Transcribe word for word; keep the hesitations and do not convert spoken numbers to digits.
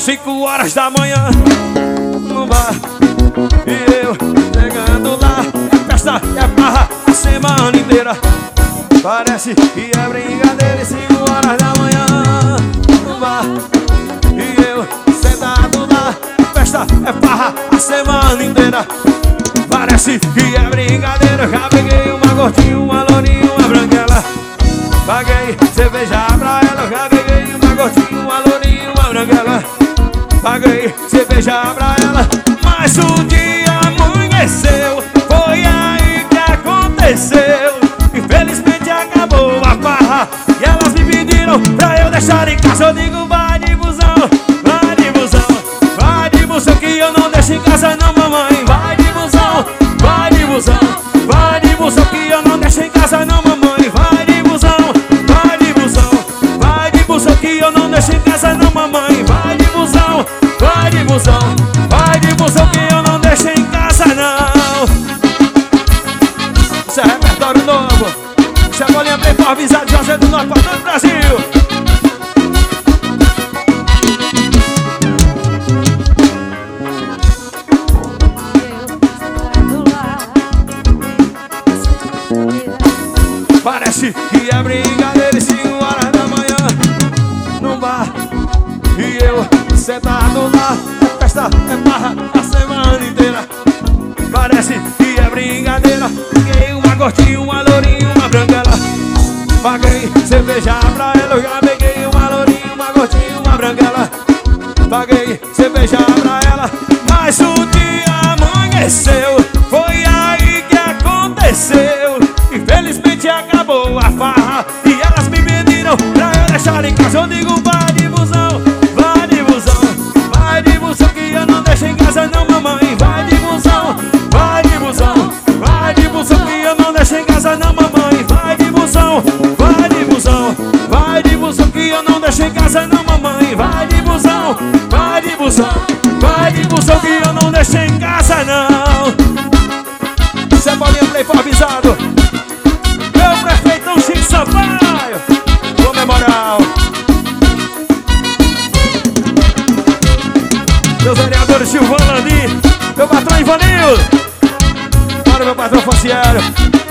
Cinco horas da manhã no bar e eu chegando lá. É festa, é barra a semana inteira. Parece que é brincadeira. E cinco horas da manhã no bar e eu sentado lá. É festa, é barra a semana inteira. Parece que é brincadeira. Já peguei uma gordinha, uma lourinha, uma branquela. Paguei cerveja pra ela. Já peguei uma gordinha, uma lourinha, uma branquela. Paguei cerveja pra ela. Mas o dia amanheceu, foi aí que aconteceu. Infelizmente acabou a farra e elas me pediram pra eu deixar em casa. Eu digo vai de busão, vai de busão, vai de busão, que eu não deixo em casa não, mamãe. Vai de busão, vai de busão, vai de busão, que eu não deixo em casa não, mamãe. Vai de busão, vai de busão, vai de busão, que eu não deixo em casa não, mamãe. Vai de busão, vai de busão, vai de busão, que eu não deixo em casa não. Isso é repertório novo. Isso é bolinha bem for avisado, José do Norte pra todo o Brasil. Parece que é brincadeira. E cinco horas da manhã no bar e eu sentado lá. É festa, é barra a semana inteira. Parece que é brincadeira. Peguei uma gordinha, uma lourinha, uma branquela. Paguei cerveja pra ela. Eu já peguei uma lourinha, uma gordinha, uma branquela. Paguei cerveja pra ela. Mas o dia amanheceu, foi aí que aconteceu. Infelizmente acabou a farra e elas me pediram pra eu deixar em casa. Eu digo vai de busão, vai de busão, vai de busão, que eu não deixo em casa não, mamãe. Vai de busão, vai de busão, vai de busão, que eu não deixo em casa não, mamãe. Vai de busão, vai de busão, vai de busão, que eu não deixo em casa não, mamãe. Vai de busão, vai de busão, vai de busão, que eu não deixo em casa não. Isso é bolinha play for avisado. Meu prefeitão Chico Sampaio, com memorial. Meus vereadores Silvano Landim, meu patrão Ivanildo, para meu patrão Fanciero.